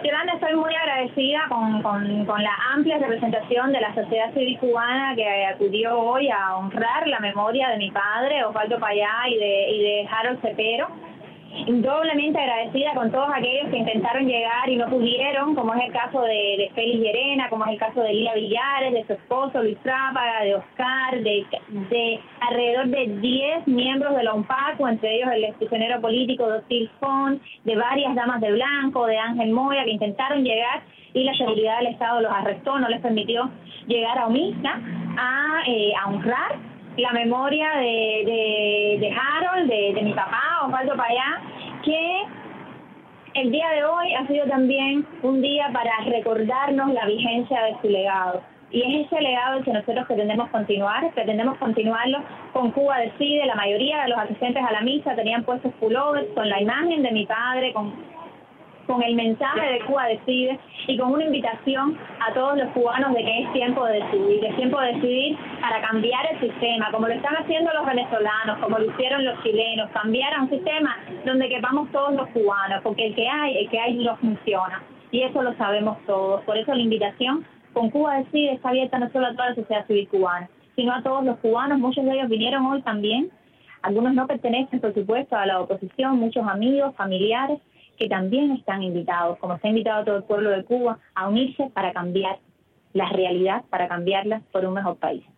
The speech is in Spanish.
Yolanda, estoy muy agradecida con la amplia representación de la sociedad civil cubana que acudió hoy a honrar la memoria de mi padre, Osvaldo Payá, y de Harold Cepero. Doblemente agradecida con todos aquellos que intentaron llegar y no pudieron, como es el caso de Félix Llerena, como es el caso de Lía Villares, de su esposo Luis Trápaga, de Oscar, de alrededor de 10 miembros de la UNPACU, entre ellos el exprisionero político Doctil Font, de varias damas de blanco, de Ángel Moya, que intentaron llegar y la seguridad del Estado los arrestó, no les permitió llegar a Omista a honrar la memoria de Harold, de mi papá, Osvaldo Payá, que el día de hoy ha sido también un día para recordarnos la vigencia de su legado. Y es ese legado el que nosotros pretendemos continuarlo con Cuba Decide. La mayoría de los asistentes a la misa tenían puestos pullovers con la imagen de mi padre, con el mensaje de Cuba Decide y con una invitación a todos los cubanos de que es tiempo de decidir para cambiar el sistema, como lo están haciendo los venezolanos, como lo hicieron los chilenos, cambiar a un sistema donde quepamos todos los cubanos, porque el que hay no funciona, y eso lo sabemos todos. Por eso la invitación con Cuba Decide está abierta no solo a toda la sociedad civil cubana, sino a todos los cubanos. Muchos de ellos vinieron hoy también, algunos no pertenecen, por supuesto, a la oposición, muchos amigos, familiares, que también están invitados, como está invitado todo el pueblo de Cuba, a unirse para cambiar la realidad, para cambiarla por un mejor país.